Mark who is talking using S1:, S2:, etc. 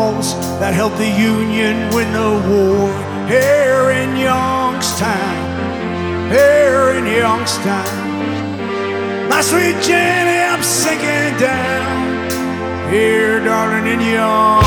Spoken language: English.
S1: cause that helped the Union win the war. Here in Youngstown, here in Youngstown, my sweet Jenny, I'm sinking down. Here, darling, in Youngstown.